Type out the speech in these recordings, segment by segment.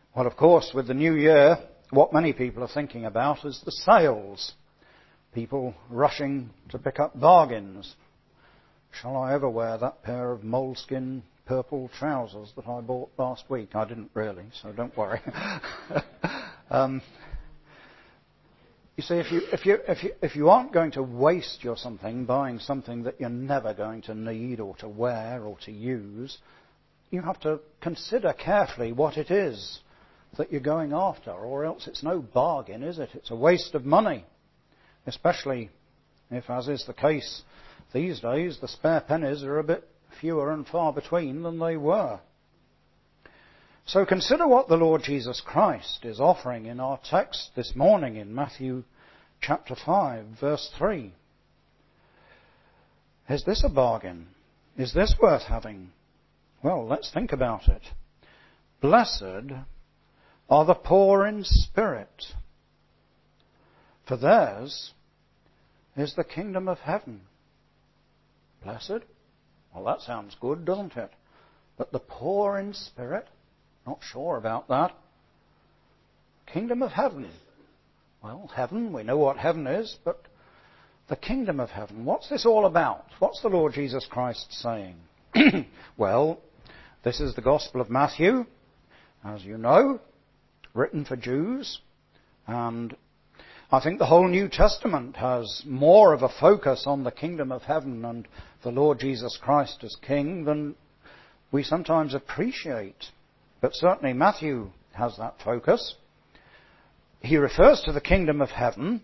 Well, of course, with the new year, what many people are thinking about is the sales. People rushing to pick up bargains. Shall I ever wear that pair of moleskin purple trousers that I bought last week? I didn't really, so don't worry. You see, if you aren't going to waste your something buying something that you're never going to need or to wear or to use, you have to consider carefully what it is that you're going after, or else it's no bargain, is it? It's a waste of money, especially if, as is the case these days, the spare pennies are a bit fewer and far between than they were. So consider what the Lord Jesus Christ is offering in our text this morning in Matthew chapter 5, verse 3. Is this a bargain? Is this worth having? Well, let's think about it. Blessed are the poor in spirit, for theirs is the kingdom of heaven. Blessed? Well, that sounds good, doesn't it? But the poor in spirit? Not sure about that. Kingdom of heaven. Well, heaven, we know what heaven is, but the kingdom of heaven, what's this all about? What's the Lord Jesus Christ saying? Well, this is the Gospel of Matthew, as you know, written for Jews, and I think the whole New Testament has more of a focus on the kingdom of heaven and the Lord Jesus Christ as King than we sometimes appreciate. But certainly Matthew has that focus. He refers to the kingdom of heaven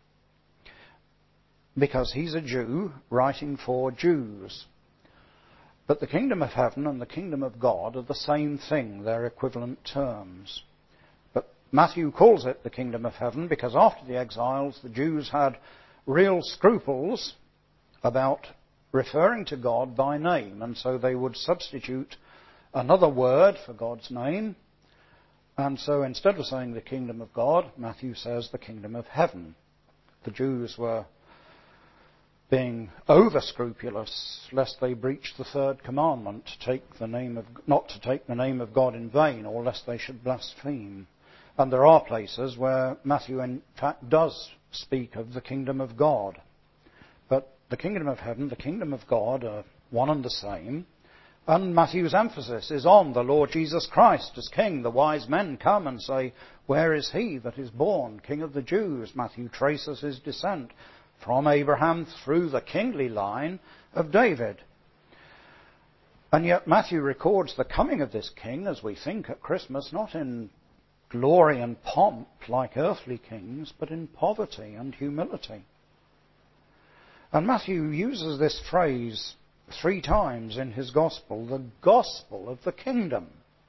because he's a Jew writing for Jews. But the kingdom of heaven and the kingdom of God are the same thing. They're equivalent terms. But Matthew calls it the kingdom of heaven because after the exiles, the Jews had real scruples about referring to God by name. And so they would substitute another word for God's name. And so instead of saying the kingdom of God, Matthew says the kingdom of heaven. The Jews were being over-scrupulous lest they breach the third commandment, not to take the name of God in vain, or lest they should blaspheme. And there are places where Matthew in fact does speak of the kingdom of God. But the kingdom of heaven, the kingdom of God are one and the same. And Matthew's emphasis is on the Lord Jesus Christ as King. The wise men come and say, where is he that is born King of the Jews? Matthew traces his descent from Abraham through the kingly line of David. And yet Matthew records the coming of this King, as we think at Christmas, not in glory and pomp like earthly kings, but in poverty and humility. And Matthew uses this phrase 3 times in his gospel, the gospel of the kingdom.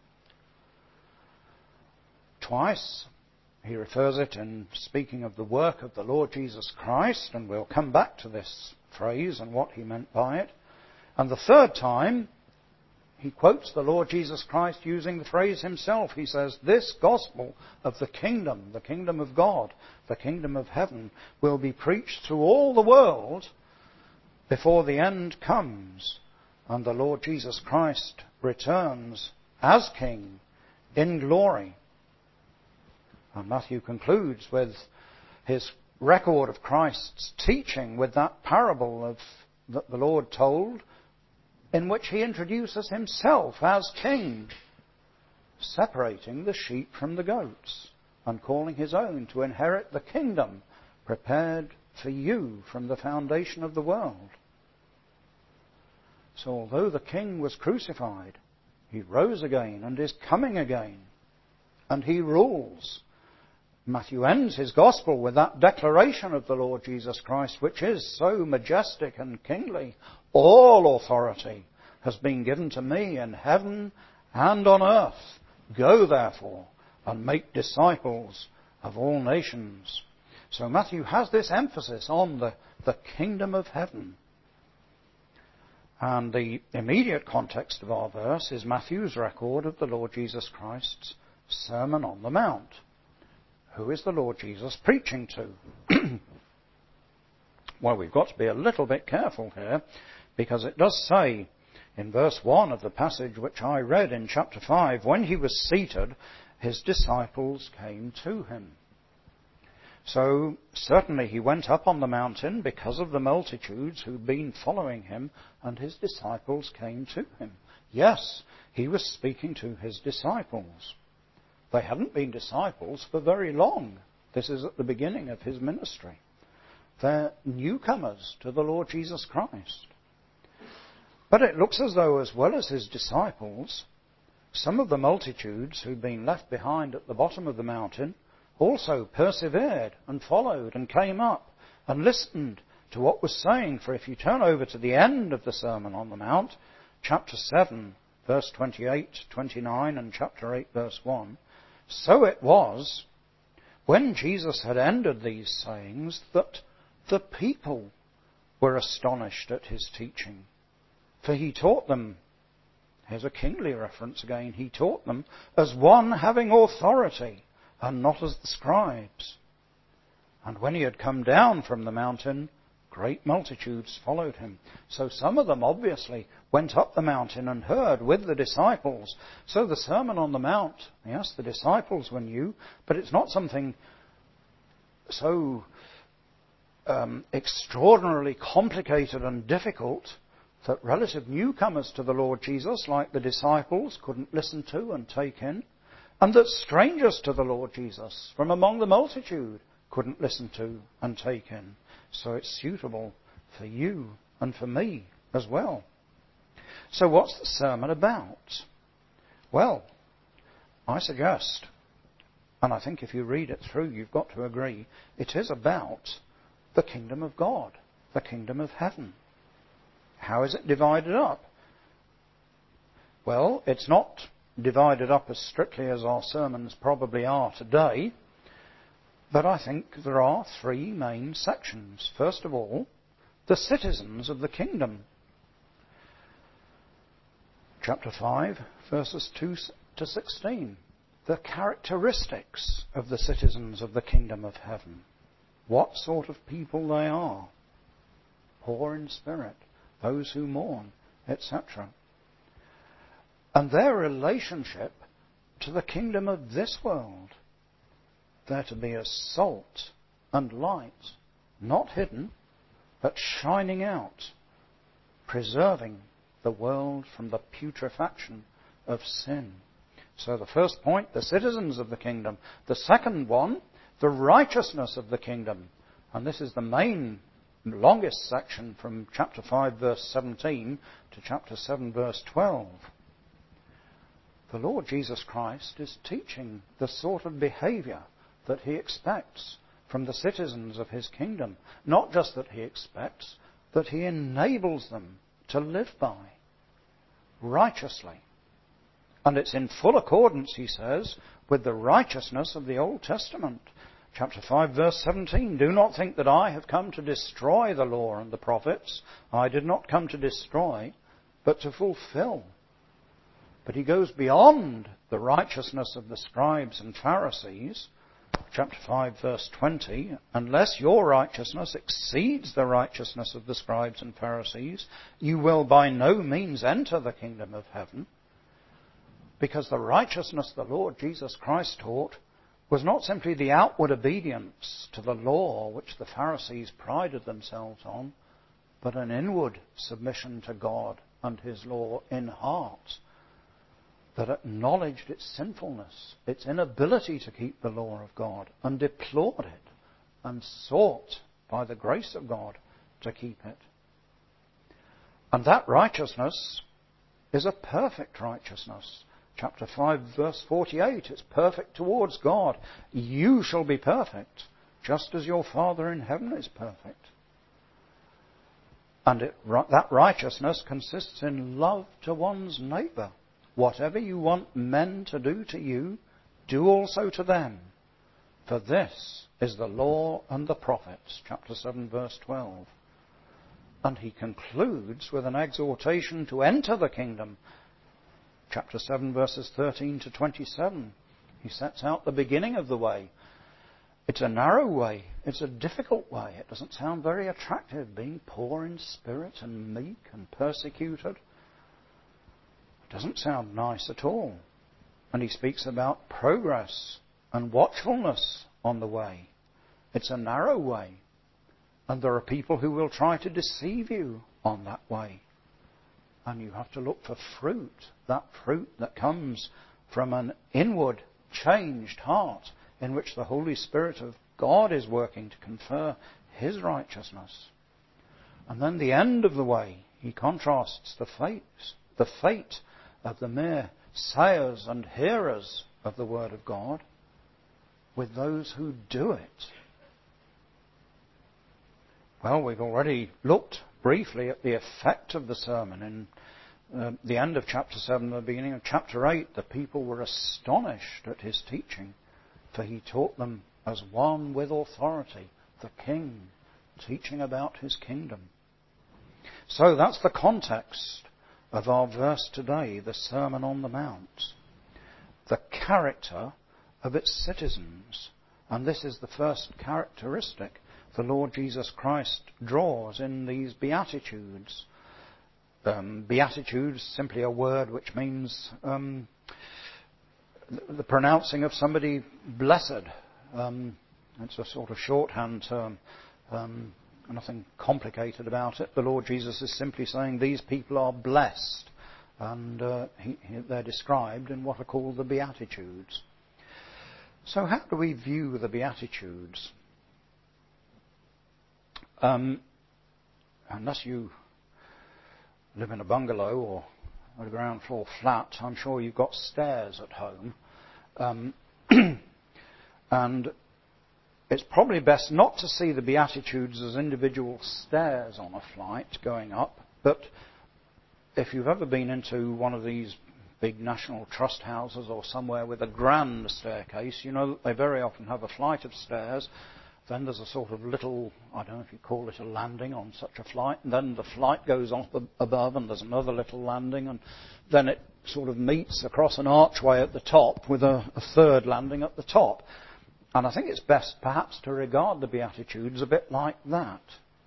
Twice he refers it in speaking of the work of the Lord Jesus Christ, and we'll come back to this phrase and what he meant by it. And the 3rd time he quotes the Lord Jesus Christ using the phrase himself. He says, this gospel of the kingdom of God, the kingdom of heaven, will be preached through all the world before the end comes and the Lord Jesus Christ returns as King in glory. And Matthew concludes with his record of Christ's teaching with that parable that the Lord told, in which he introduces himself as King, separating the sheep from the goats and calling his own to inherit the kingdom prepared for you from the foundation of the world. So although the King was crucified, he rose again and is coming again, and he rules. Matthew ends his gospel with that declaration of the Lord Jesus Christ, which is so majestic and kingly. All authority has been given to me in heaven and on earth. Go therefore and make disciples of all nations. So Matthew has this emphasis on the kingdom of heaven. And the immediate context of our verse is Matthew's record of the Lord Jesus Christ's Sermon on the Mount. Who is the Lord Jesus preaching to? Well, we've got to be a little bit careful here, because it does say in verse 1 of the passage which I read in chapter 5, when he was seated, his disciples came to him. So certainly he went up on the mountain because of the multitudes who'd been following him, and his disciples came to him. Yes, he was speaking to his disciples. They hadn't been disciples for very long. This is at the beginning of his ministry. They're newcomers to the Lord Jesus Christ. But it looks as though, as well as his disciples, some of the multitudes who'd been left behind at the bottom of the mountain also persevered and followed and came up and listened to what was saying. For if you turn over to the end of the Sermon on the Mount, chapter 7, verse 28, 29, and chapter 8, verse 1, so it was, when Jesus had ended these sayings, that the people were astonished at his teaching. For he taught them, here's a kingly reference again, he taught them as one having authority, and not as the scribes. And when he had come down from the mountain, great multitudes followed him. So some of them obviously went up the mountain and heard with the disciples. So the Sermon on the Mount, yes, the disciples were new, but it's not something so extraordinarily complicated and difficult that relative newcomers to the Lord Jesus, like the disciples, couldn't listen to and take in, and that strangers to the Lord Jesus from among the multitude couldn't listen to and take in. So it's suitable for you and for me as well. So what's the sermon about? Well, I suggest, and I think if you read it through you've got to agree, it is about the kingdom of God, the kingdom of heaven. How is it divided up? Well, it's not divided up as strictly as our sermons probably are today, but I think there are three main sections. First of all, the citizens of the kingdom. Chapter 5, verses 2 to 16. The characteristics of the citizens of the kingdom of heaven. What sort of people they are. Poor in spirit, those who mourn, etc. And their relationship to the kingdom of this world. They're to be as salt and light, not hidden, but shining out, preserving the world from the putrefaction of sin. So the first point, the citizens of the kingdom. The second one, the righteousness of the kingdom. And this is the main, longest section from chapter 5, verse 17 to chapter 7, verse 12. The Lord Jesus Christ is teaching the sort of behaviour that he expects from the citizens of his kingdom. Not just that he expects, that he enables them to live by righteously. And it's in full accordance, he says, with the righteousness of the Old Testament. Chapter 5, verse 17, do not think that I have come to destroy the law and the prophets. I did not come to destroy, but to fulfill. But he goes beyond the righteousness of the scribes and Pharisees. Chapter 5, verse 20, unless your righteousness exceeds the righteousness of the scribes and Pharisees, you will by no means enter the kingdom of heaven. Because the righteousness the Lord Jesus Christ taught was not simply the outward obedience to the law which the Pharisees prided themselves on, but an inward submission to God and his law in heart that acknowledged its sinfulness, its inability to keep the law of God, and deplored it, and sought, by the grace of God, to keep it. And that righteousness is a perfect righteousness. Chapter 5, verse 48, it's perfect towards God. You shall be perfect, just as your Father in heaven is perfect. And that righteousness consists in love to one's neighbour. Whatever you want men to do to you, do also to them. For this is the law and the prophets. Chapter 7, verse 12. And he concludes with an exhortation to enter the kingdom. Chapter 7, verses 13 to 27. He sets out the beginning of the way. It's a narrow way. It's a difficult way. It doesn't sound very attractive, being poor in spirit and meek and persecuted. It doesn't sound nice at all. And he speaks about progress and watchfulness on the way. It's a narrow way. And there are people who will try to deceive you on that way. And you have to look for fruit, that fruit that comes from an inward changed heart in which the Holy Spirit of God is working to confer his righteousness. And then the end of the way, he contrasts the fate of the mere sayers and hearers of the Word of God with those who do it. Well, we've already looked briefly at the effect of the sermon. In the end of chapter 7 and the beginning of chapter 8, the people were astonished at his teaching, for he taught them as one with authority, the king, teaching about his kingdom. So that's the context of our verse today, the Sermon on the Mount. The character of its citizens. And this is the first characteristic the Lord Jesus Christ draws in these Beatitudes. Beatitudes, simply a word which means the pronouncing of somebody blessed. It's a sort of shorthand term. Nothing complicated about it. The Lord Jesus is simply saying these people are blessed. And they're described in what are called the Beatitudes. So how do we view the Beatitudes? Unless you live in a bungalow or a ground floor flat, I'm sure you've got stairs at home. And it's probably best not to see the Beatitudes as individual stairs on a flight going up, but if you've ever been into one of these big National Trust houses or somewhere with a grand staircase, you know that they very often have a flight of stairs. Then there's a sort of little, I don't know if you call it a landing on such a flight, and then the flight goes off above and there's another little landing, and then it sort of meets across an archway at the top with a third landing at the top. And I think it's best perhaps to regard the Beatitudes a bit like that.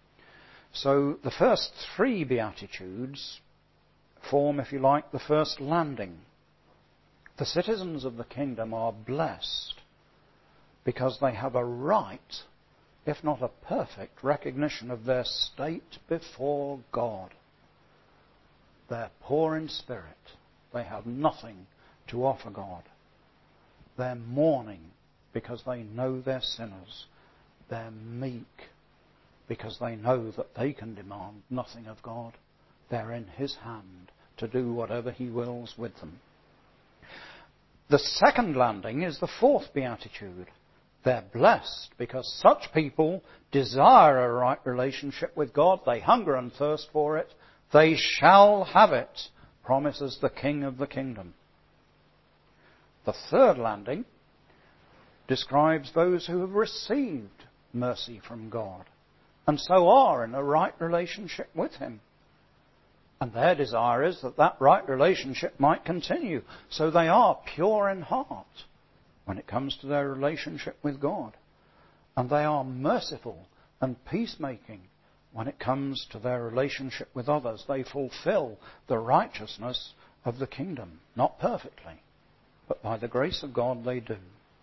So the first three Beatitudes form, if you like, the first landing. The citizens of the kingdom are blessed because they have a right, if not a perfect, recognition of their state before God. They're poor in spirit. They have nothing to offer God. They're mourning because they know they're sinners. They're meek because they know that they can demand nothing of God. They're in his hand to do whatever he wills with them. The second landing is the fourth Beatitude. They're blessed because such people desire a right relationship with God. They hunger and thirst for it. They shall have it, promises the King of the kingdom. The third landing describes those who have received mercy from God and so are in a right relationship with him. And their desire is that that right relationship might continue. So they are pure in heart when it comes to their relationship with God. And they are merciful and peacemaking when it comes to their relationship with others. They fulfill the righteousness of the kingdom. Not perfectly, but by the grace of God they do.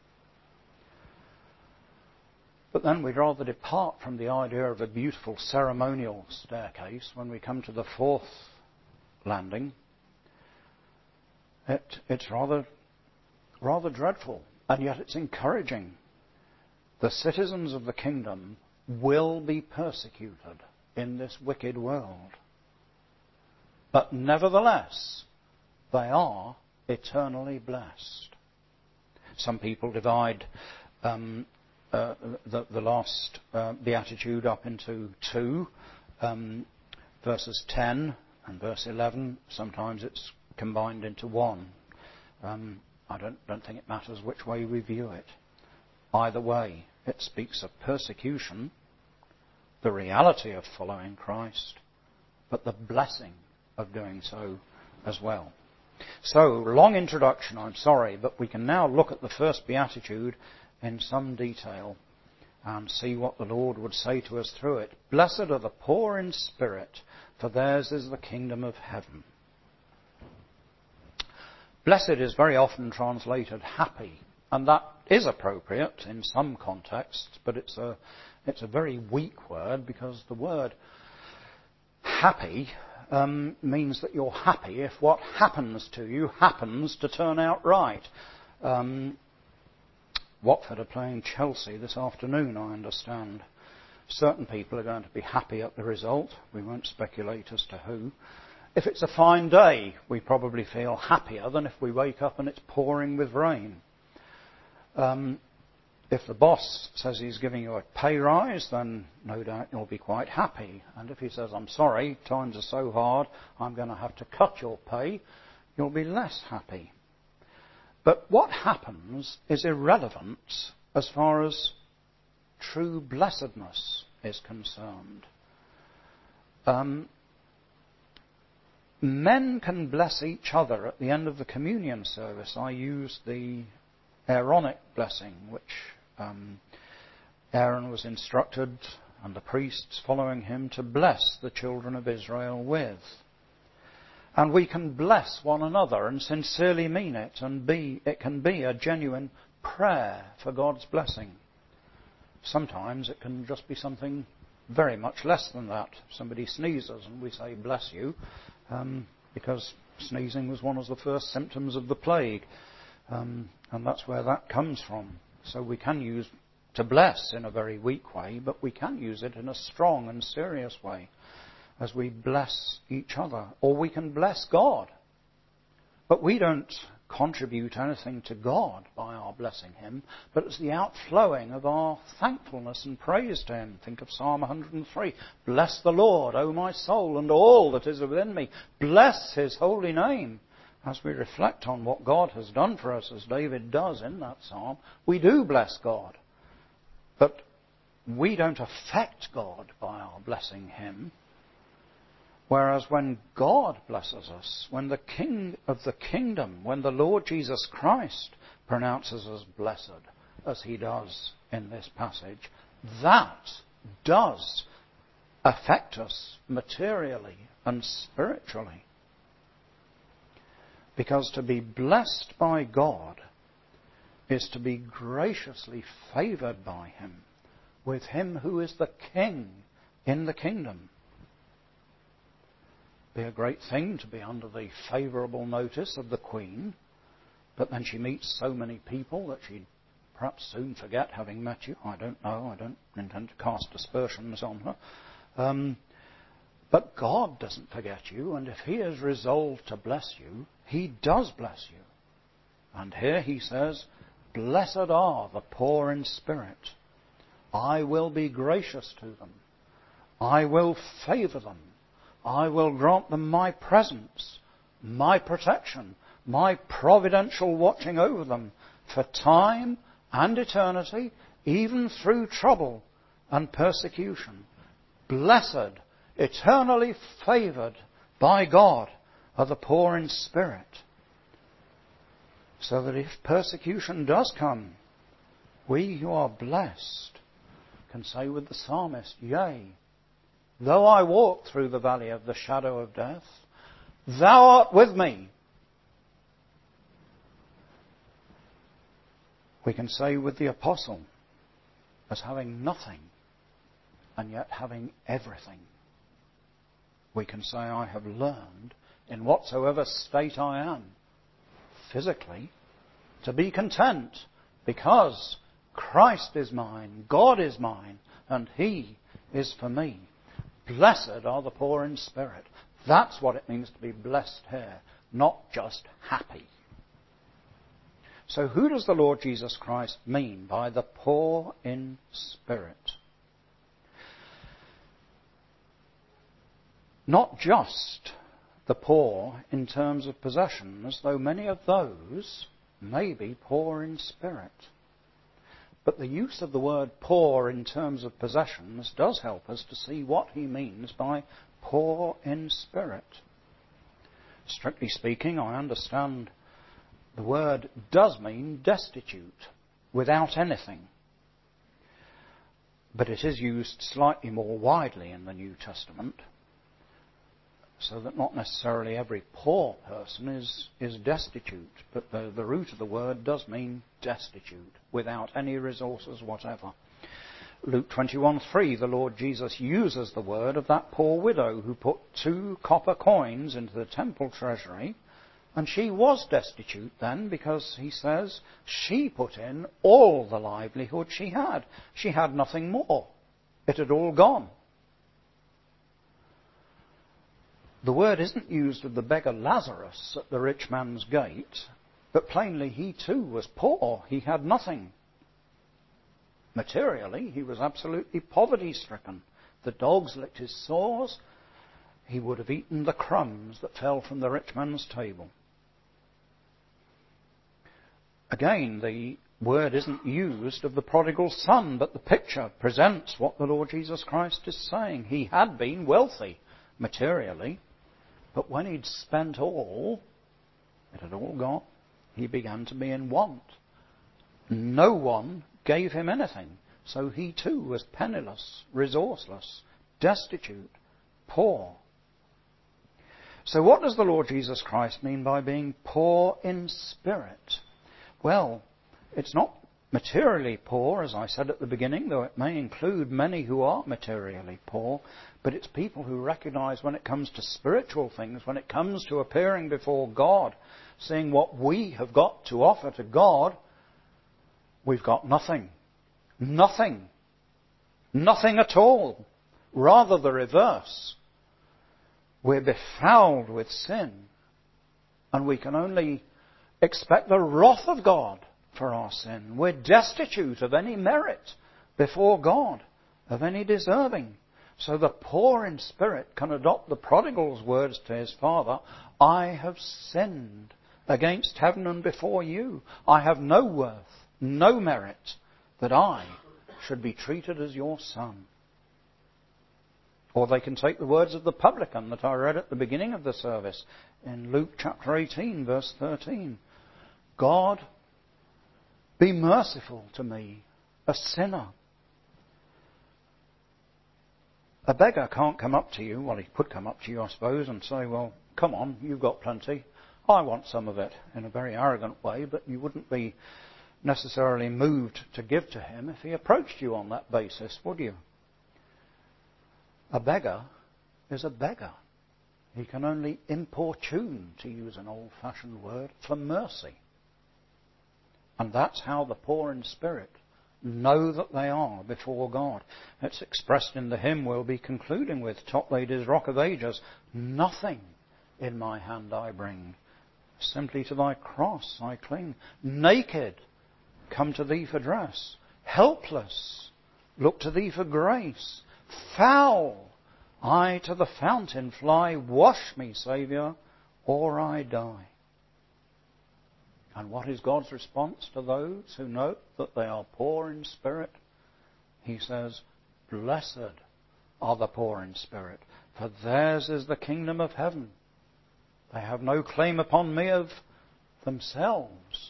But then we'd rather depart from the idea of a beautiful ceremonial staircase when we come to the fourth landing. It's rather dreadful, and yet it's encouraging. The citizens of the kingdom will be persecuted in this wicked world. But nevertheless, they are eternally blessed. Some people divide the last beatitude up into two, verses 10 and verse 11. Sometimes it's combined into one. I don't think it matters which way we view it. Either way, it speaks of persecution, the reality of following Christ, but the blessing of doing so as well. So, long introduction, I'm sorry, but we can now look at the first beatitude in some detail and see what the Lord would say to us through it. Blessed are the poor in spirit, for theirs is the kingdom of heaven. Blessed is very often translated happy, and that is appropriate in some contexts, but it's a very weak word, because the word happy means that you're happy if what happens to you happens to turn out right. Watford are playing Chelsea this afternoon, I understand. Certain people are going to be happy at the result. We won't speculate as to who. If it's a fine day, we probably feel happier than if we wake up and it's pouring with rain. If the boss says he's giving you a pay rise, then no doubt you'll be quite happy. And if he says, I'm sorry, times are so hard, I'm going to have to cut your pay, you'll be less happy. But what happens is irrelevant as far as true blessedness is concerned. Men can bless each other at the end of the communion service. I use the Aaronic blessing, which Aaron was instructed, and the priests following him, to bless the children of Israel with. And we can bless one another and sincerely mean it, and it can be a genuine prayer for God's blessing. Sometimes it can just be something very much less than that. Somebody sneezes and we say, bless you, because sneezing was one of the first symptoms of the plague. And that's where that comes from. So we can use to bless in a very weak way, but we can use it in a strong and serious way as we bless each other. Or we can bless God. But we don't contribute anything to God by our blessing him, but it's the outflowing of our thankfulness and praise to him. Think of Psalm 103. Bless the Lord, O my soul, and all that is within me. Bless his holy name. As we reflect on what God has done for us, as David does in that psalm, we do bless God. But we don't affect God by our blessing him. Whereas when God blesses us, when the King of the kingdom, when the Lord Jesus Christ pronounces us blessed, as he does in this passage, that does affect us materially and spiritually. Because to be blessed by God is to be graciously favoured by him, with him who is the king in the kingdom. Be a great thing to be under the favourable notice of the Queen, but then she meets so many people that she'd perhaps soon forget having met you. I don't know. I don't intend to cast aspersions on her. But God doesn't forget you, and if he is resolved to bless you, he does bless you. And here he says, blessed are the poor in spirit. I will be gracious to them. I will favour them. I will grant them my presence, my protection, my providential watching over them for time and eternity, even through trouble and persecution. Blessed, eternally favoured by God are the poor in spirit. So that if persecution does come, we who are blessed can say with the psalmist, yea, though I walk through the valley of the shadow of death, thou art with me. We can say with the apostle, as having nothing and yet having everything. We can say, I have learned, in whatsoever state I am, physically, to be content, because Christ is mine, God is mine, and he is for me. Blessed are the poor in spirit. That's what it means to be blessed here, not just happy. So who does the Lord Jesus Christ mean by the poor in spirit? Not just the poor in terms of possessions, though many of those may be poor in spirit. But the use of the word poor in terms of possessions does help us to see what he means by poor in spirit. Strictly speaking, I understand the word does mean destitute, without anything. But it is used slightly more widely in the New Testament. so that not necessarily every poor person is destitute, but the root of the word does mean destitute, without any resources whatever. Luke 21:3, the Lord Jesus uses the word of that poor widow who put 2 copper coins into the temple treasury, and she was destitute then, because he says she put in all the livelihood she had. She had nothing more. It had all gone. The word isn't used of the beggar Lazarus at the rich man's gate, but plainly he too was poor. He had nothing. Materially, he was absolutely poverty-stricken. The dogs licked his sores. He would have eaten the crumbs that fell from the rich man's table. Again, the word isn't used of the prodigal son, but the picture presents what the Lord Jesus Christ is saying. He had been wealthy materially, but when he'd spent all, it had all gone, he began to be in want. No one gave him anything, so he too was penniless, resourceless, destitute, poor. So what does the Lord Jesus Christ mean by being poor in spirit? Well, it's not materially poor, as I said at the beginning, though it may include many who are materially poor, but it's people who recognize when it comes to spiritual things, when it comes to appearing before God, seeing what we have got to offer to God, we've got nothing. Nothing. Nothing at all. Rather the reverse. We're befouled with sin, and we can only expect the wrath of God for our sin. We're destitute of any merit before God, of any deserving. So the poor in spirit can adopt the prodigal's words to his father, I have sinned against heaven and before you. I have no worth, no merit, that I should be treated as your son. Or they can take the words of the publican that I read at the beginning of the service in Luke chapter 18, verse 13. God, be merciful to me, a sinner. A beggar can't come up to you, well, he could come up to you, I suppose, and say, well, come on, you've got plenty. I want some of it, in a very arrogant way, but you wouldn't be necessarily moved to give to him if he approached you on that basis, would you? A beggar is a beggar. He can only importune, to use an old-fashioned word, for mercy. And that's how the poor in spirit know that they are before God. It's expressed in the hymn we'll be concluding with, Toplady's Rock of Ages. Nothing in my hand I bring, simply to thy cross I cling. Naked, come to thee for dress. Helpless, look to thee for grace. Foul, I to the fountain fly. Wash me, Saviour, or I die. And what is God's response to those who know that they are poor in spirit? He says, blessed are the poor in spirit, for theirs is the kingdom of heaven. They have no claim upon me of themselves,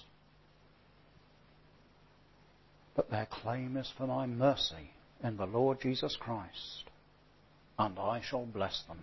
but their claim is for my mercy in the Lord Jesus Christ, and I shall bless them.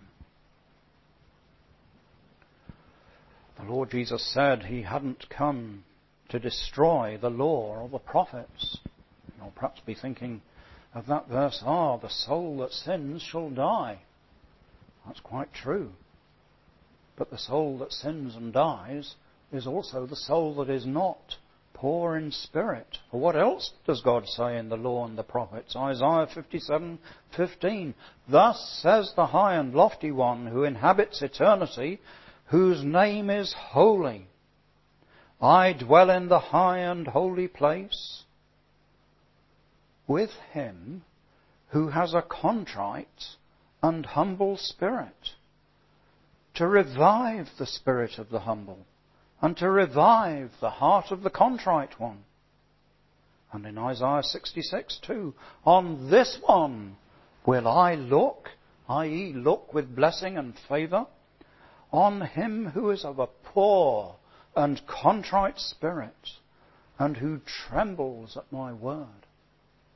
The Lord Jesus said he hadn't come to destroy the law or the prophets. You'll perhaps be thinking of that verse, the soul that sins shall die. That's quite true. But the soul that sins and dies is also the soul that is not poor in spirit. For what else does God say in the law and the prophets? Isaiah 57:15. Thus says the high and lofty one who inhabits eternity, whose name is holy. I dwell in the high and holy place with him who has a contrite and humble spirit, to revive the spirit of the humble and to revive the heart of the contrite one. And in Isaiah 66:2, on this one will I look, i.e. look with blessing and favour, on him who is of a poor and contrite spirit, and who trembles at my word.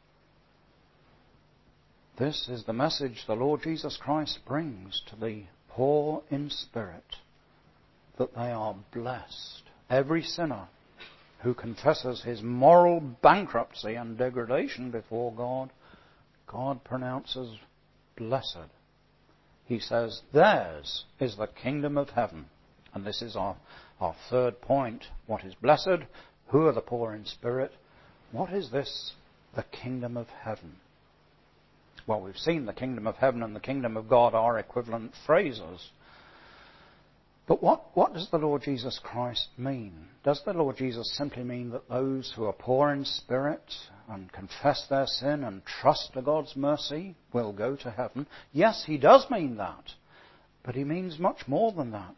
This is the message the Lord Jesus Christ brings to the poor in spirit, that they are blessed. Every sinner who confesses his moral bankruptcy and degradation before God, God pronounces blessed. He says, theirs is the kingdom of heaven. And this is our third point. What is blessed? Who are the poor in spirit? What is this, the kingdom of heaven? Well, we've seen the kingdom of heaven and the kingdom of God are equivalent phrases. But what does the Lord Jesus Christ mean? Does the Lord Jesus simply mean that those who are poor in spirit and confess their sin and trust to God's mercy will go to heaven? Yes, he does mean that. But he means much more than that.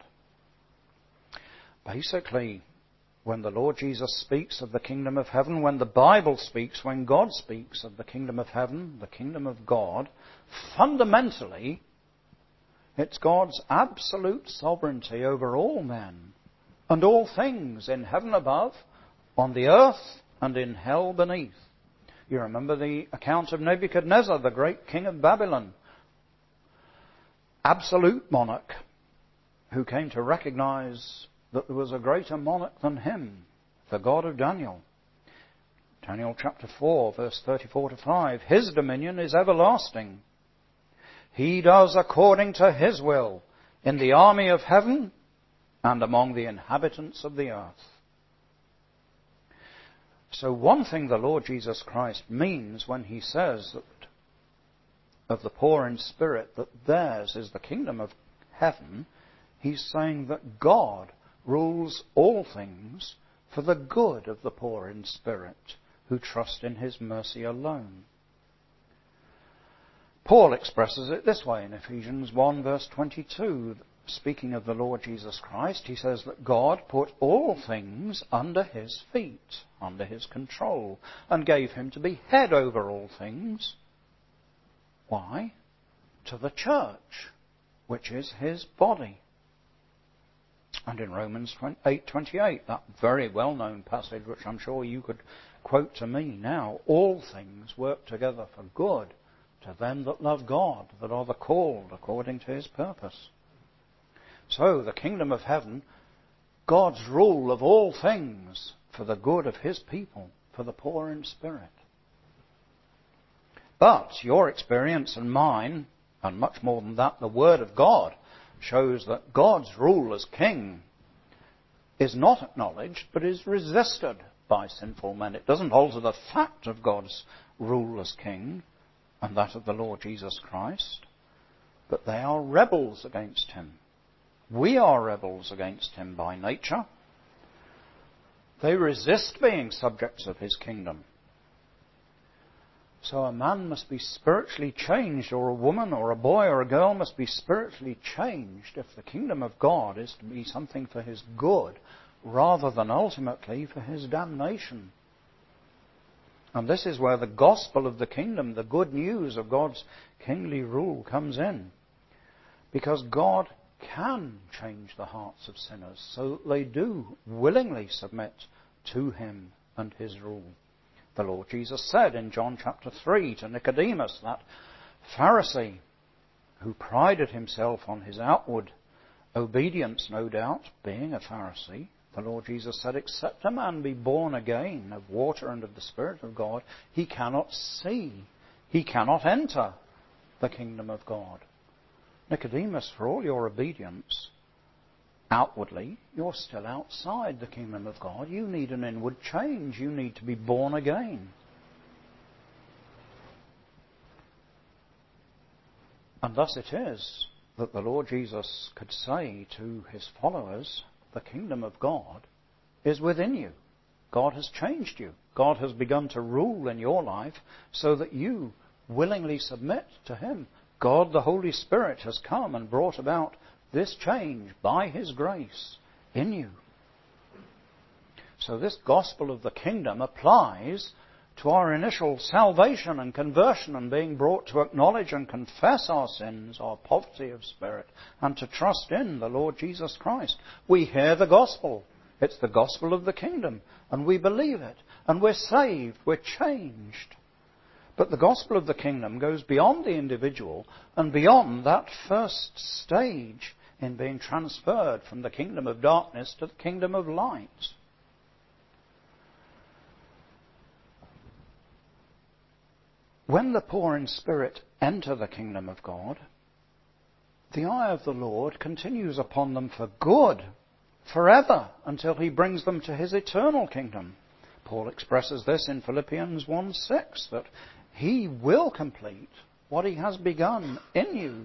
Basically, when the Lord Jesus speaks of the kingdom of heaven, when the Bible speaks, when God speaks of the kingdom of heaven, the kingdom of God, fundamentally, it's God's absolute sovereignty over all men and all things in heaven above, on the earth and in hell beneath. You remember the account of Nebuchadnezzar, the great king of Babylon, absolute monarch, who came to recognize that there was a greater monarch than him, the God of Daniel. Daniel chapter 4, verse 34 to 5. His dominion is everlasting. He does according to his will in the army of heaven and among the inhabitants of the earth. So one thing the Lord Jesus Christ means when he says that of the poor in spirit that theirs is the kingdom of heaven, he's saying that God rules all things for the good of the poor in spirit who trust in his mercy alone. Paul expresses it this way in Ephesians 1 verse 22. Speaking of the Lord Jesus Christ, he says that God put all things under his feet, under his control, and gave him to be head over all things. Why? To the church, which is his body. And in Romans 8:28, that very well-known passage, which I'm sure you could quote to me now, all things work together for good to them that love God, that are the called according to his purpose. So the kingdom of heaven, God's rule of all things for the good of his people, for the poor in spirit. But your experience and mine, and much more than that, the Word of God, shows that God's rule as king is not acknowledged, but is resisted by sinful men. It doesn't alter the fact of God's rule as king and that of the Lord Jesus Christ, but they are rebels against him. We are rebels against him by nature. They resist being subjects of his kingdom. So a man must be spiritually changed, or a woman or a boy or a girl must be spiritually changed if the kingdom of God is to be something for his good rather than ultimately for his damnation. And this is where the gospel of the kingdom, the good news of God's kingly rule, comes in. Because God can change the hearts of sinners so that they do willingly submit to him and his rule. The Lord Jesus said in John chapter 3 to Nicodemus, that Pharisee who prided himself on his outward obedience, no doubt, being a Pharisee, the Lord Jesus said, except a man be born again of water and of the Spirit of God, he cannot see, he cannot enter the kingdom of God. Nicodemus, for all your obedience, outwardly, you're still outside the kingdom of God. You need an inward change. You need to be born again. And thus it is that the Lord Jesus could say to his followers, the kingdom of God is within you. God has changed you. God has begun to rule in your life so that you willingly submit to him. God, the Holy Spirit, has come and brought about this change by his grace in you. So this gospel of the kingdom applies to our initial salvation and conversion and being brought to acknowledge and confess our sins, our poverty of spirit, and to trust in the Lord Jesus Christ. We hear the gospel. It's the gospel of the kingdom, and we believe it, and we're saved, we're changed. But the gospel of the kingdom goes beyond the individual and beyond that first stage in being transferred from the kingdom of darkness to the kingdom of light. When the poor in spirit enter the kingdom of God, the eye of the Lord continues upon them for good, forever, until he brings them to his eternal kingdom. Paul expresses this in Philippians 1:6, that he will complete what he has begun in you.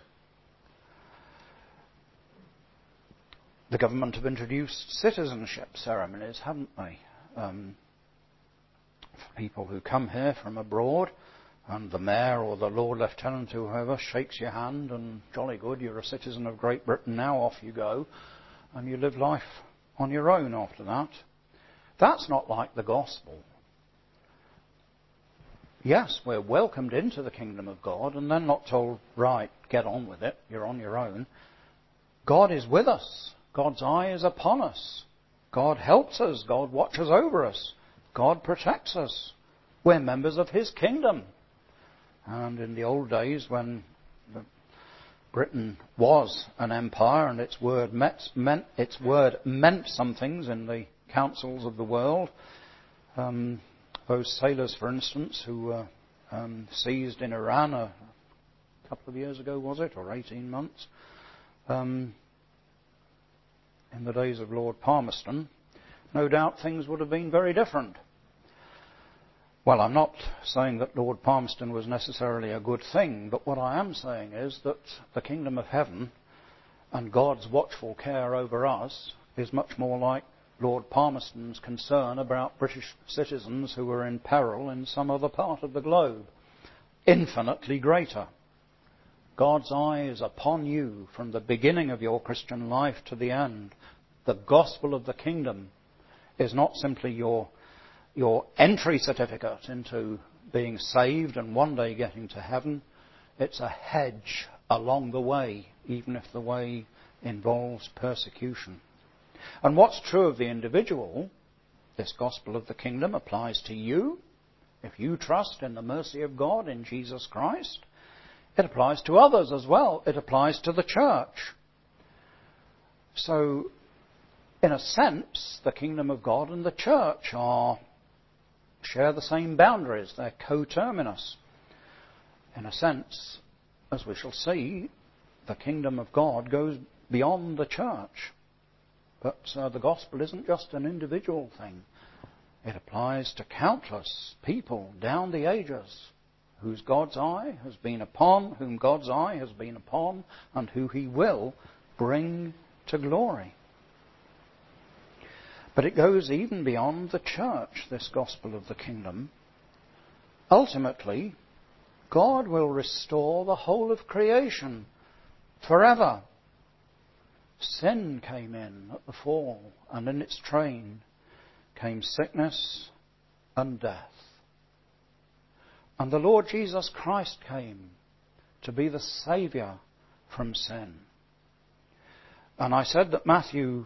The government have introduced citizenship ceremonies, haven't they? For people who come here from abroad, and the mayor or the Lord Lieutenant, whoever, shakes your hand and jolly good, you're a citizen of Great Britain, now off you go, and you live life on your own after that. That's not like the gospel. Yes, we're welcomed into the kingdom of God and then not told, right, get on with it, you're on your own. God is with us. God's eye is upon us. God helps us. God watches over us. God protects us. We're members of his kingdom. And in the old days when Britain was an empire and its word meant some things in the councils of the world, those sailors, for instance, who were seized in Iran a couple of years ago, was it, or 18 months, in the days of Lord Palmerston, no doubt things would have been very different. Well, I'm not saying that Lord Palmerston was necessarily a good thing, but what I am saying is that the kingdom of heaven and God's watchful care over us is much more like Lord Palmerston's concern about British citizens who were in peril in some other part of the globe. Infinitely greater. God's eye is upon you from the beginning of your Christian life to the end. The gospel of the kingdom is not simply your entry certificate into being saved and one day getting to heaven. It's a hedge along the way, even if the way involves persecution. And what's true of the individual, this gospel of the kingdom applies to you. If you trust in the mercy of God in Jesus Christ, it applies to others as well. It applies to the church. So, in a sense, the kingdom of God and the church share the same boundaries. They're coterminous. In a sense, as we shall see, the kingdom of God goes beyond the church. But the gospel isn't just an individual thing. It applies to countless people down the ages whom God's eye has been upon, and who he will bring to glory. But it goes even beyond the church, this gospel of the kingdom. Ultimately, God will restore the whole of creation forever. Sin came in at the fall, and in its train came sickness and death. And the Lord Jesus Christ came to be the Saviour from sin. And I said that Matthew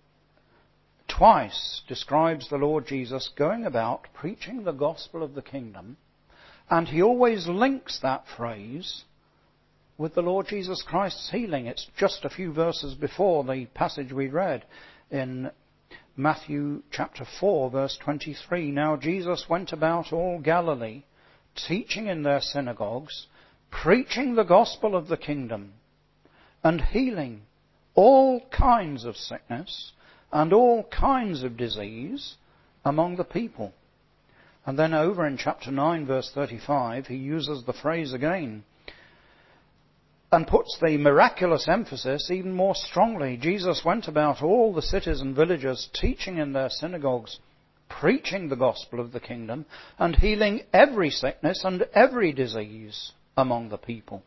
twice describes the Lord Jesus going about preaching the gospel of the kingdom, and he always links that phrase with the Lord Jesus Christ's healing. It's just a few verses before the passage we read in Matthew chapter 4, verse 23. Now Jesus went about all Galilee, teaching in their synagogues, preaching the gospel of the kingdom, and healing all kinds of sickness and all kinds of disease among the people. And then over in chapter 9, verse 35, he uses the phrase again and puts the miraculous emphasis even more strongly. Jesus went about all the cities and villages, teaching in their synagogues, preaching the gospel of the kingdom, and healing every sickness and every disease among the people.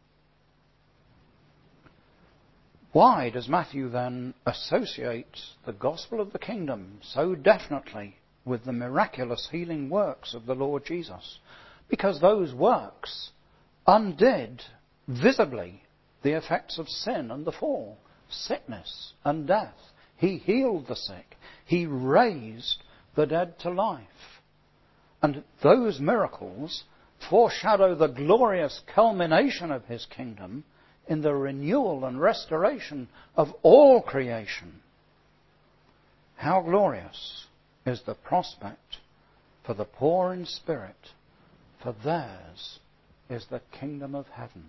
Why does Matthew then associate the gospel of the kingdom so definitely with the miraculous healing works of the Lord Jesus? Because those works undid visibly the effects of sin and the fall, sickness and death. He healed the sick. He raised the dead to life. And those miracles foreshadow the glorious culmination of his kingdom in the renewal and restoration of all creation. How glorious is the prospect for the poor in spirit, for theirs is the kingdom of heaven.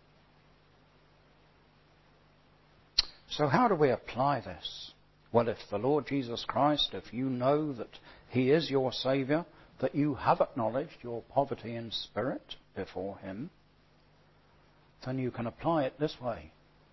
So how do we apply this? Well, if the Lord Jesus Christ, if you know that he is your Saviour, that you have acknowledged your poverty in spirit before him, then you can apply it this way.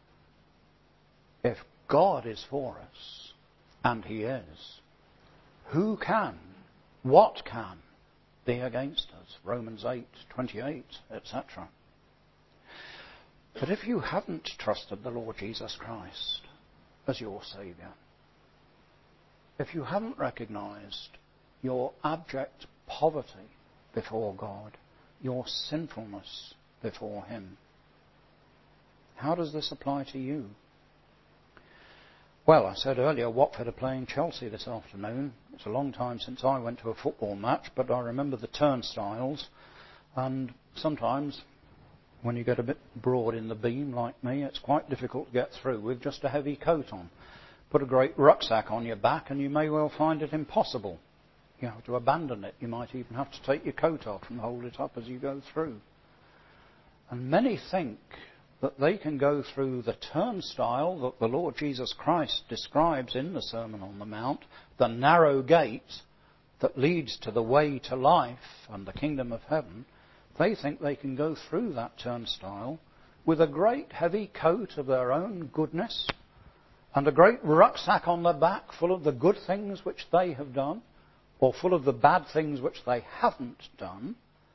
If God is for us, and he is, who can, what can be against us? Romans 8:28, etc. But if you haven't trusted the Lord Jesus Christ as your Saviour, if you haven't recognised your abject poverty before God, your sinfulness before him, how does this apply to you? Well, I said earlier, Watford are playing Chelsea this afternoon. It's a long time since I went to a football match, but I remember the turnstiles. And sometimes, when you get a bit broad in the beam like me, it's quite difficult to get through with just a heavy coat on. Put a great rucksack on your back and you may well find it impossible. You have to abandon it. You might even have to take your coat off and hold it up as you go through. And many think that they can go through the turnstile that the Lord Jesus Christ describes in the Sermon on the Mount, the narrow gate that leads to the way to life and the kingdom of heaven. They think they can go through that turnstile with a great heavy coat of their own goodness and a great rucksack on their back full of the good things which they have done, or full of the bad things which they haven't done.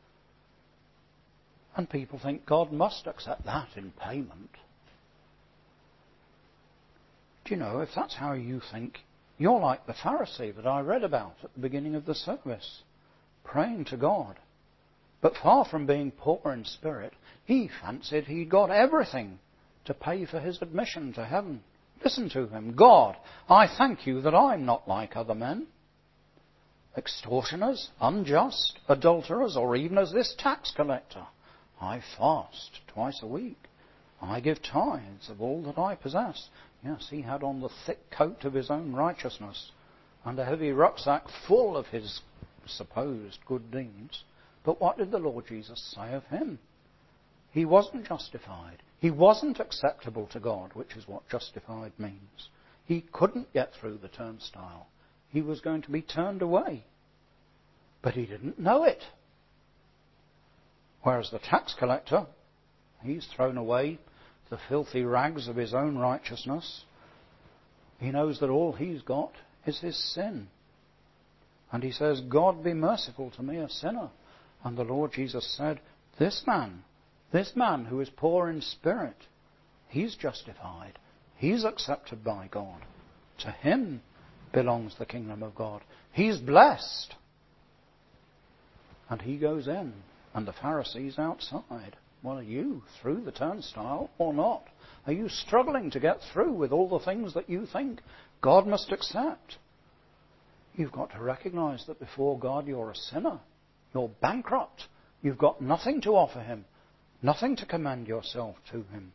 And people think God must accept that in payment. Do you know, if that's how you think, you're like the Pharisee that I read about at the beginning of the service, praying to God. But far from being poor in spirit, he fancied he'd got everything to pay for his admission to heaven. Listen to him. God, I thank you that I'm not like other men, extortioners, unjust, adulterers, or even as this tax collector. I fast twice a week. I give tithes of all that I possess. Yes, he had on the thick coat of his own righteousness and a heavy rucksack full of his supposed good deeds. But what did the Lord Jesus say of him? He wasn't justified. He wasn't acceptable to God, which is what justified means. He couldn't get through the turnstile. He was going to be turned away. But he didn't know it. Whereas the tax collector, he's thrown away the filthy rags of his own righteousness. He knows that all he's got is his sin. And he says, God be merciful to me, a sinner. And the Lord Jesus said, this man who is poor in spirit, he's justified. He's accepted by God. To him belongs the kingdom of God. He's blessed. And he goes in. And the Pharisees outside. Well, are you through the turnstile or not? Are you struggling to get through with all the things that you think God must accept? You've got to recognize that before God you're a sinner. You're bankrupt. You've got nothing to offer him. Nothing to commend yourself to him.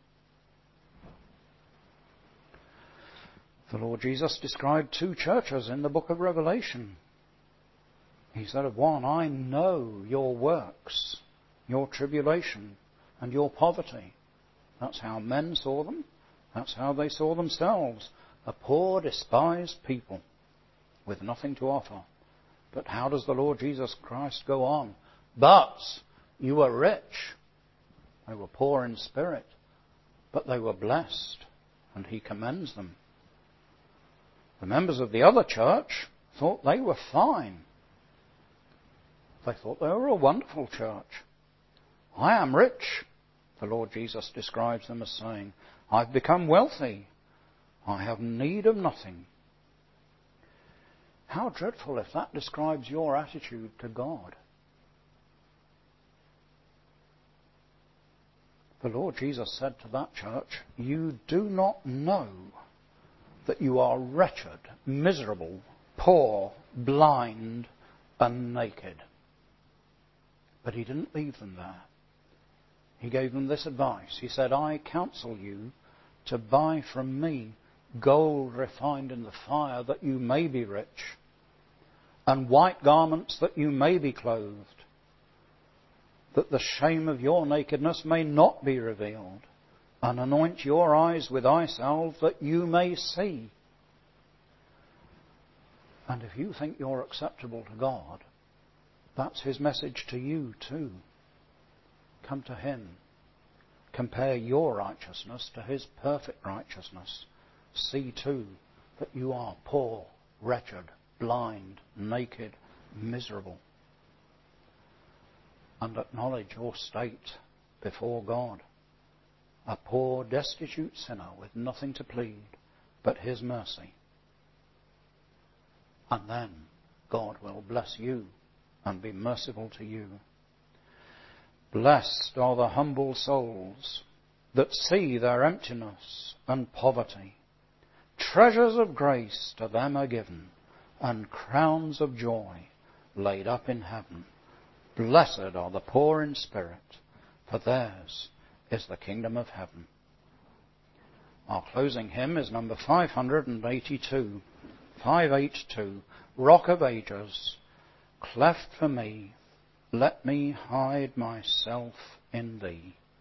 The Lord Jesus described two churches in the book of Revelation. He said of one, I know your works, your tribulation, and your poverty. That's how men saw them. That's how they saw themselves. A poor, despised people with nothing to offer. But how does the Lord Jesus Christ go on? But you were rich. They were poor in spirit, but they were blessed, and he commends them. The members of the other church thought they were fine. They thought they were a wonderful church. I am rich, the Lord Jesus describes them as saying. I've become wealthy. I have need of nothing. How dreadful if that describes your attitude to God. The Lord Jesus said to that church, you do not know that you are wretched, miserable, poor, blind, and naked. But he didn't leave them there. He gave them this advice. He said, I counsel you to buy from me gold refined in the fire, that you may be rich, and white garments, that you may be clothed, that the shame of your nakedness may not be revealed, and anoint your eyes with eye salve, that you may see. And if you think you're acceptable to God, that's his message to you too. Come to him. Compare your righteousness to his perfect righteousness. See too that you are poor, wretched, blind, naked, miserable. And acknowledge your state before God. A poor, destitute sinner with nothing to plead but his mercy. And then God will bless you and be merciful to you. Blessed are the humble souls that see their emptiness and poverty. Treasures of grace to them are given, and crowns of joy laid up in heaven. Blessed are the poor in spirit, for theirs is the kingdom of heaven. Our closing hymn is number 582. 582. Rock of Ages, cleft for me, let me hide myself in thee.